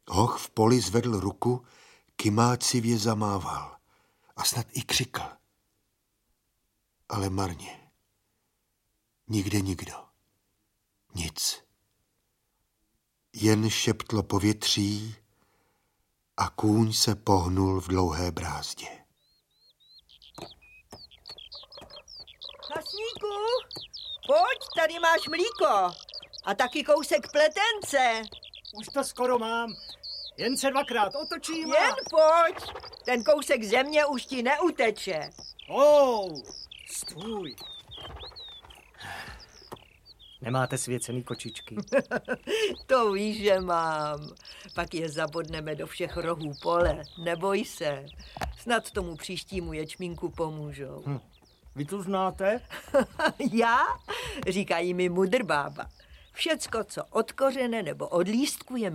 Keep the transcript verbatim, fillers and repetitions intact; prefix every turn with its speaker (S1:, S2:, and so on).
S1: Hoch v poli zvedl ruku, kymácivě zamával a snad i křikl. Ale marně. Nikde nikdo. Nic. Jen šeptlo povětří a kůň se pohnul v dlouhé brázdě.
S2: Hasníku, pojď, tady máš mlíko a taky kousek pletence.
S3: Už to skoro mám. Jen se dvakrát otočím a...
S2: Jen pojď, ten kousek země už ti neuteče.
S3: Oh, stůj. Nemáte svěcený kočičky?
S2: To víš, že mám. Pak je zabodneme do všech rohů pole. Neboj se. Snad tomu příštímu ječmínku pomůžou.
S3: Hm. Vy to znáte?
S2: Já? Říkají mi mudrbába. Všecko, co od kořene nebo od lístku je